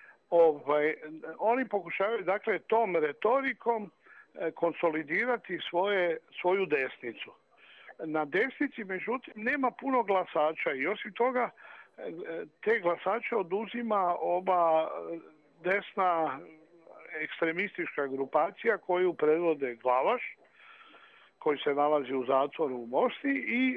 Oni pokušavaju dakle tom retorikom konsolidirati svoju desnicu. Na desnici, međutim, nema puno glasača i osim toga te glasače oduzima ova desna ekstremistička grupacija koju predvode Glavaš, koji se nalazi u zatvoru u Bosni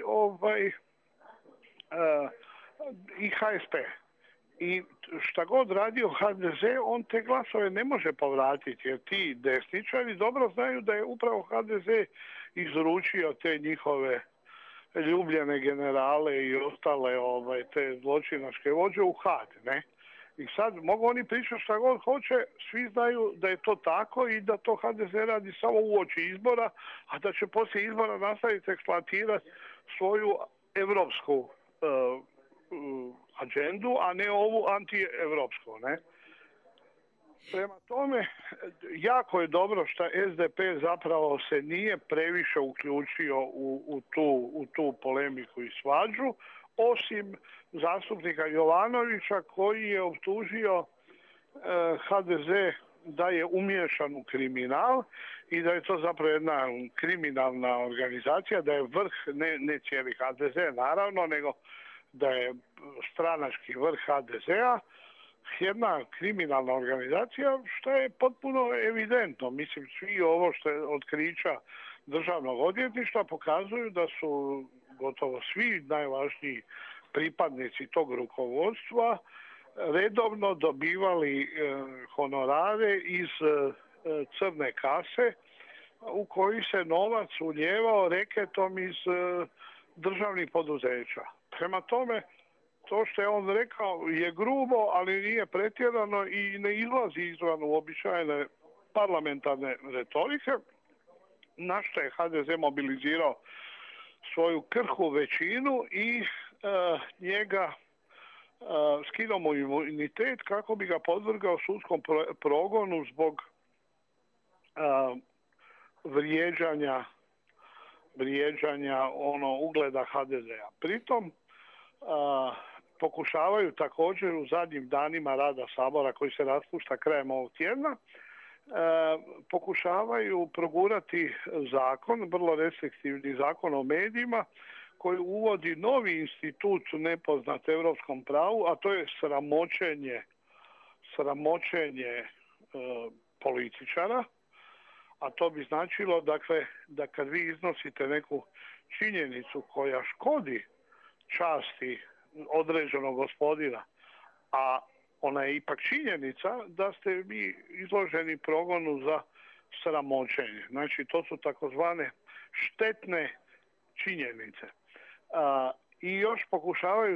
i HSP. I šta god radio HDZ, on te glasove ne može povratiti, jer ti desničari dobro znaju da je upravo HDZ izručio te njihove ljubljene generale i ostale te zločinačke vođe u Haag, ne? I sad mogu oni pričati šta god hoće, svi znaju da je to tako i da to HDZ radi samo uoči izbora, a da će poslije izbora nastaviti eksploatirati svoju evropsku agendu, a ne ovu anti-evropsku, ne? Prema tome, jako je dobro što SDP zapravo se nije previše uključio u tu polemiku i svađu, osim zastupnika Jovanovića koji je optužio HDZ da je umiješan u kriminal i da je to zapravo jedna kriminalna organizacija, da je vrh, ne cijeli HDZ naravno, nego da je stranački vrh HDZ-a jedna kriminalna organizacija, što je potpuno evidentno. Mislim, svi ovo što je otkrića državnog odvjetništva pokazuju da su gotovo svi najvažniji pripadnici tog rukovodstva redovno dobivali honorare iz crne kase u koji se novac ulijevao reketom iz državnih poduzeća. Prema tome, to što je on rekao je grubo, ali nije pretjerano i ne izlazi izvan uobičajene parlamentarne retorike, na što je HDZ mobilizirao svoju krhu većinu i njega skinuo mu imunitet kako bi ga podvrgao sudskom progonu zbog vrijeđanja ugleda HDZ-a. Pritom pokušavaju također u zadnjim danima rada Sabora koji se raspušta krajem ovog tjedna, pokušavaju progurati zakon, vrlo restriktivni zakon o medijima koji uvodi novi institut nepoznat europskom pravu, a to je sramoćenje političara, a to bi značilo dakle da kad vi iznosite neku činjenicu koja škodi časti određenog gospodina, a ona je ipak činjenica da ste vi izloženi progonu za sramoćenje. Znači, to su takozvane štetne činjenice. I još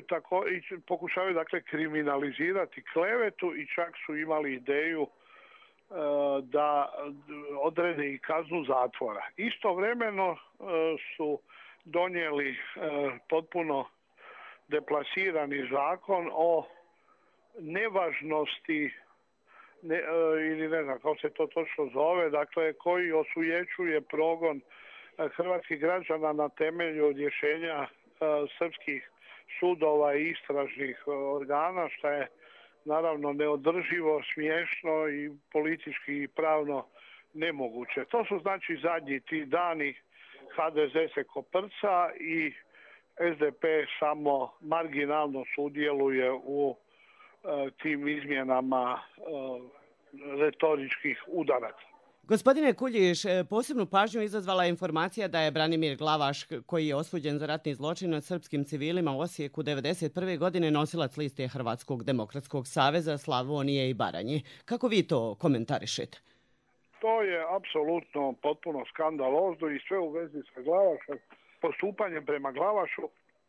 pokušavaju dakle kriminalizirati klevetu i čak su imali ideju da odrede i kaznu zatvora. Istovremeno su donijeli potpuno deplasirani zakon o nevažnosti ili ne znam kako se to točno zove, dakle koji osujećuje progon hrvatskih građana na temelju rješenja srpskih sudova i istražnih organa, što je naravno neodrživo, smiješno i politički i pravno nemoguće. To su znači zadnji ti dani, HDZ se koprca i SDP samo marginalno sudjeluje u tim izmjenama retoričkih udaraca. Gospodine Kuljiš, posebnu pažnju izazvala informacija da je Branimir Glavaš, koji je osuđen za ratni zločin nad srpskim civilima u Osijeku 1991. godine, nosilac liste Hrvatskog demokratskog saveza Slavonije i Baranje. Kako vi to komentarišete? To je apsolutno potpuno skandalozno i sve u vezi sa Glavašom. Postupanjem prema Glavašu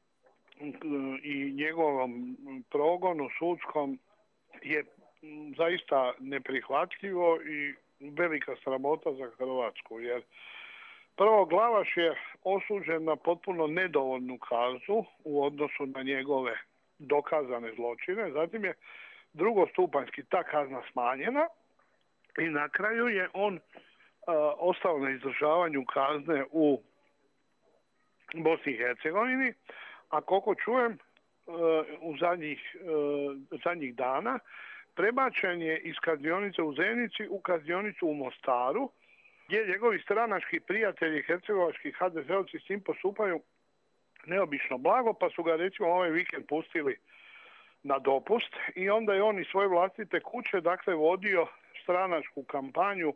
i njegovom progonu sudskom je zaista neprihvatljivo i velika sramota za Hrvatsku, jer prvo Glavaš je osuđen na potpuno nedovoljnu kaznu u odnosu na njegove dokazane zločine, zatim je drugostupanjski ta kazna smanjena i na kraju je on ostao na izdržavanju kazne u Bosni i Hercegovini, a koliko čujem u zadnjih dana prebačen je iz kaznionice u Zenici u kaznionicu u Mostaru, gdje njegovi stranački prijatelji hercegovački HDZ-ovci s tim postupaju neobično blago, pa su ga recimo ovaj vikend pustili na dopust i onda je on iz svoje vlastite kuće dakle vodio stranačku kampanju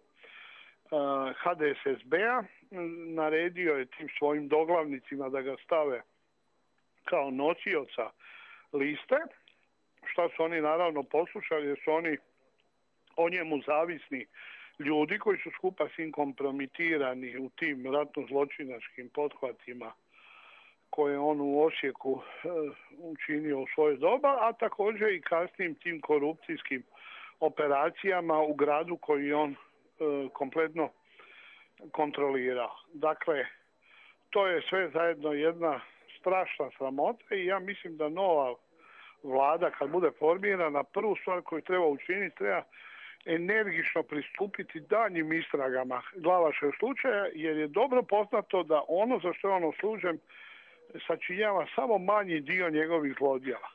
HDSSB-a, naredio je tim svojim doglavnicima da ga stave kao nosioca liste, što su oni naravno poslušali, jer su oni o njemu zavisni ljudi koji su skupa s njim kompromitirani u tim ratno-zločinačkim pothvatima koje on u Osijeku učinio u svoje doba, a također i kasnijim tim korupcijskim operacijama u gradu koji on kompletno kontrolirao. Dakle, to je sve zajedno jedna strašna sramota i ja mislim da nova vlada kad bude formirana, prvu stvar koju treba učiniti, treba energično pristupiti daljnjim istragama Glavaševog slučaja, jer je dobro poznato da ono za što je on osuđen sačinjava samo manji dio njegovih zlodjela.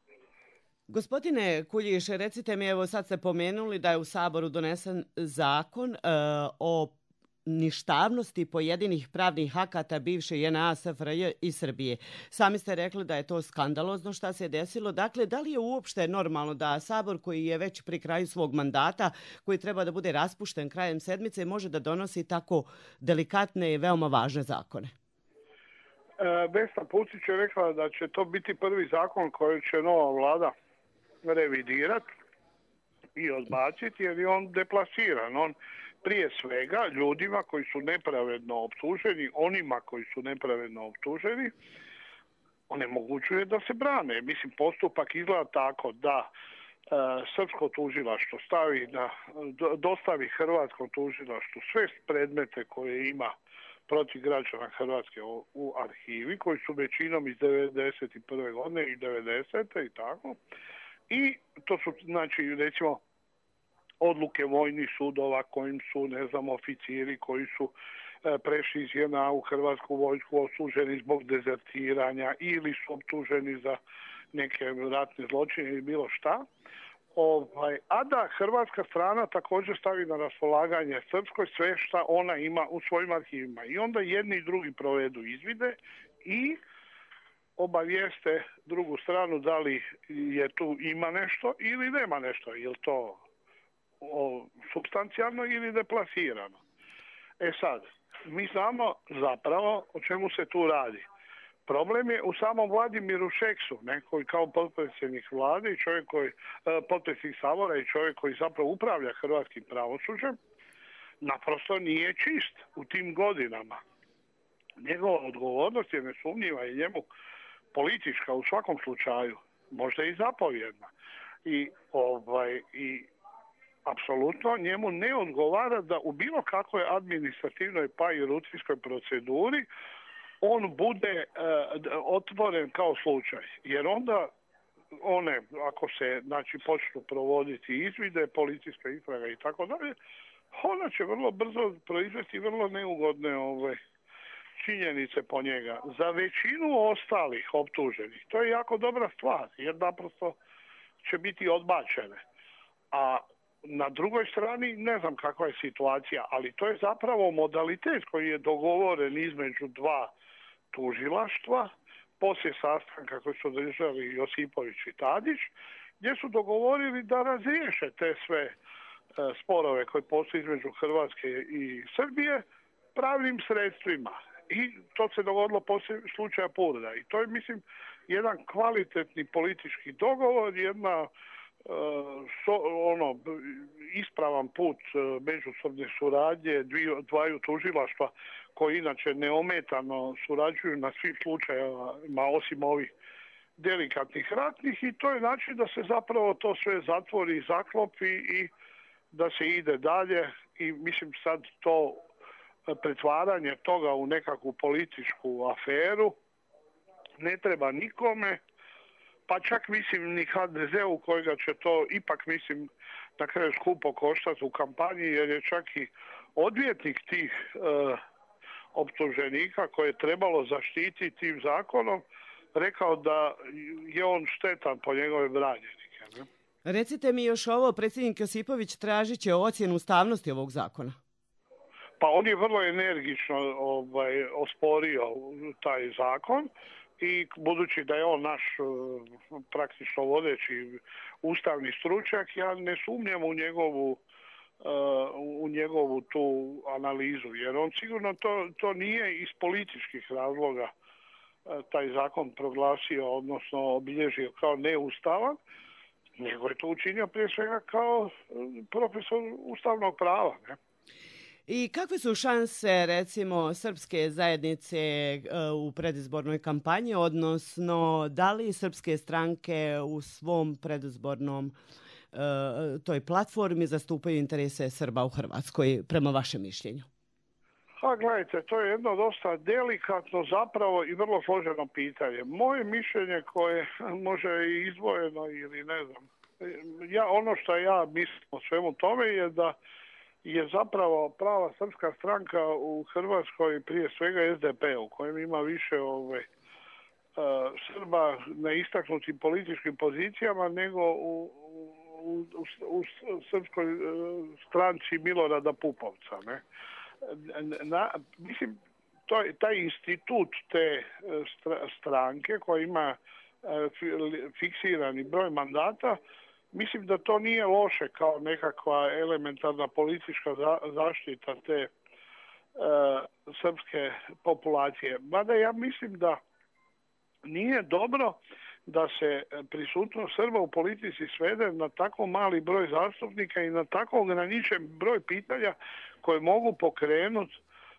Gospodine Kuljiš, recite mi, evo sad ste pomenuli da je u Saboru donesen zakon o ništavnosti pojedinih pravnih akata bivše JNA, SFRJ i Srbije. Sami ste rekli da je to skandalozno šta se desilo. Dakle, da li je uopšte normalno da Sabor koji je već pri kraju svog mandata, koji treba da bude raspušten krajem sedmice, može da donosi tako delikatne i veoma važne zakone? Vesna Pusić je rekla da će to biti prvi zakon koji će nova vlada revidirati i odbaciti, jer je on deplasiran. On prije svega ljudima koji su nepravedno optuženi, onima koji su nepravedno optuženi, onemogućuje da se brane. Mislim, postupak izgleda tako da srpsko tužilaštvo dostavi hrvatskom tužilaštvu sve predmete koje ima protiv građana Hrvatske u arhivi, koji su većinom iz 1991. godine i 90. i tako. I to su, znači, recimo, odluke vojnih sudova kojim su, ne znam, oficiri koji su prešli iz JNA u Hrvatsku vojsku osuđeni zbog dezertiranja ili su optuženi za neke ratne zločine ili bilo šta. A da hrvatska strana također stavi na raspolaganje Srpskoj sve šta ona ima u svojim arhivima. I onda jedni i drugi provedu izvide i obavijeste drugu stranu da li je tu ima nešto ili nema nešto. Je li to supstancijalno ili deplasirano? E sad, mi znamo zapravo o čemu se tu radi. Problem je u samom Vladimiru Šeksu, koji kao potpredsjednik vlade i čovjek koji, potpredsjednik Sabora i čovjek koji zapravo upravlja hrvatskim pravosuđem, naprosto nije čist u tim godinama. Njegova odgovornost je nesumnjiva i njemu politička u svakom slučaju, možda i zapovjedna. apsolutno njemu ne odgovara da u bilo kakvoj administrativnoj pa i rutinskoj proceduri on bude otvoren kao slučaj. Jer onda ako se počnu provoditi izvide, policijska istraga i tako dalje, ona će vrlo brzo proizvesti vrlo neugodne činjenice po njega. Za većinu ostalih optuženih to je jako dobra stvar, jer naprosto će biti odbačene. A na drugoj strani ne znam kakva je situacija, ali to je zapravo modalitet koji je dogovoren između dva tužilaštva poslije sastanka koji su držali Josipović i Tadić, gdje su dogovorili da razriješe te sve sporove koje postoje između Hrvatske i Srbije pravnim sredstvima. I to se dogodilo poslije slučaja Purda. I to je, mislim, jedan kvalitetni politički dogovor, jedna ispravan put međusobne suradnje dvaju tužilaštva koji inače neometano surađuju na svim slučajevima osim ovih delikatnih ratnih, i to je način da se zapravo to sve zatvori i zaklopi i da se ide dalje. I mislim sad to pretvaranje toga u nekakvu političku aferu ne treba nikome, pa čak mislim ni HDZ-u kojega će to ipak mislim na kraju skupo koštati u kampanji, jer je čak i odvjetnik tih optuženika koje je trebalo zaštiti tim zakonom rekao da je on štetan po njegove branjenike. Ne? Recite mi još ovo, predsjednik Josipović tražit će ocjenu ustavnosti ovog zakona. Pa on je vrlo energično osporio taj zakon i budući da je on naš praktično vodeći ustavni stručnjak, ja ne sumnjam u njegovu tu analizu, jer on sigurno to nije iz političkih razloga taj zakon proglasio, odnosno obilježio kao neustavan, nego je to učinio prije svega kao profesor ustavnog prava. Ne? I kakve su šanse, recimo, srpske zajednice u predizbornoj kampanji, odnosno da li srpske stranke u svom predizbornom toj platformi zastupaju interese Srba u Hrvatskoj, prema vašem mišljenju? Gledajte, to je jedno dosta delikatno zapravo i vrlo složeno pitanje. Moje mišljenje koje može i izdvojeno ili ne znam, ono što ja mislim o svemu tome je da je zapravo prava srpska stranka u Hrvatskoj prije svega SDP, u kojem ima više Srba na istaknutim političkim pozicijama nego u srpskoj stranci Milorada Pupovca. Ne? Mislim, taj institut te stranke koja ima fiksirani broj mandata, mislim da to nije loše kao nekakva elementarna politička zaštita te srpske populacije. Mada ja mislim da nije dobro da se prisutnost Srba u politici svede na tako mali broj zastupnika i na tako ograničen broj pitanja koje mogu pokrenuti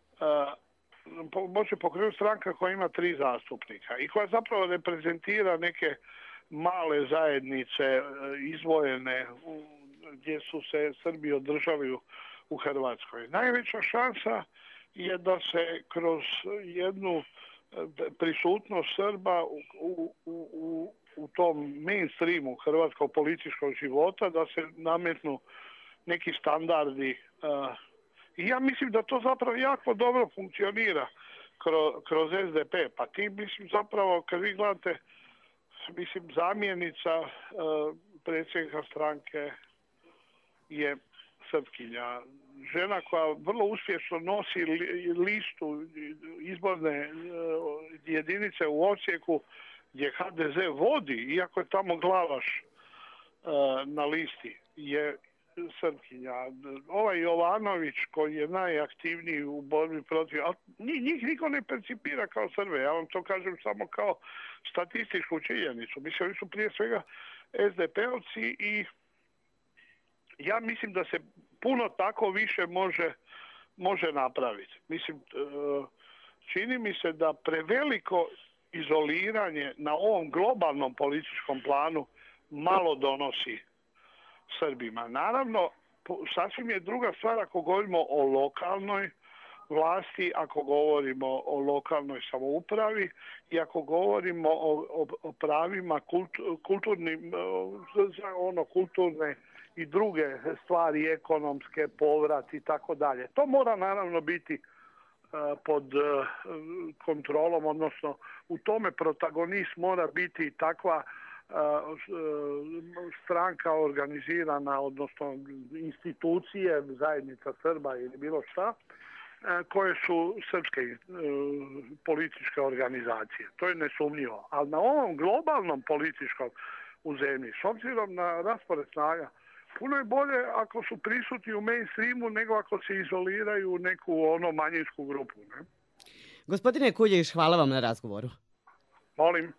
može pokrenuti stranka koja ima 3 zastupnika i koja zapravo reprezentira neke male zajednice izdvojene gdje su se Srbi održali u Hrvatskoj. Najveća šansa je da se kroz jednu prisutnost Srba u tom mainstreamu hrvatskog političkog života, da se nametnu neki standardi. I ja mislim da to zapravo jako dobro funkcionira kroz SDP. Pa ti mislim zapravo kad vi gledate zamjenica predsjednika stranke je Srpkinja. Žena koja vrlo uspješno nosi listu izborne jedinice u Osijeku gdje HDZ vodi, iako je tamo glavaš na listi, je Srpkinja. Ovaj Jovanović koji je najaktivniji u borbi protiv, ali njih niko ne percipira kao Srbe, ja vam to kažem samo kao statističku činjenicu. Mislim, oni su prije svega SDP-ovci i ja mislim da se puno tako više može napraviti. Mislim, čini mi se da preveliko izoliranje na ovom globalnom političkom planu malo donosi Srbima. Naravno, sasvim je druga stvar ako govorimo o lokalnoj vlasti, ako govorimo o lokalnoj samoupravi i ako govorimo o pravima kulturnim, kulturne i druge stvari, ekonomske, povrat i tako dalje. To mora naravno biti pod kontrolom, odnosno u tome protagonist mora biti takva stranka organizirana, odnosno institucije, zajednica Srba ili bilo šta, koje su srpske političke organizacije. To je nesumnjivo. Ali na ovom globalnom političkom u zemlji, s obzirom na raspored snaga, puno je bolje ako su prisutni u mainstreamu nego ako se izoliraju u neku manjinsku grupu. Ne? Gospodine Kuljiš, hvala vam na razgovoru. Molim.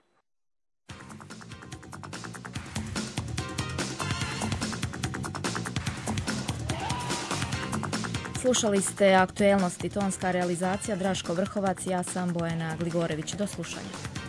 Slušali ste Aktuelnosti, tonska realizacija Draško Vrhovac, ja sam Bojana Gligorević. Do slušanja.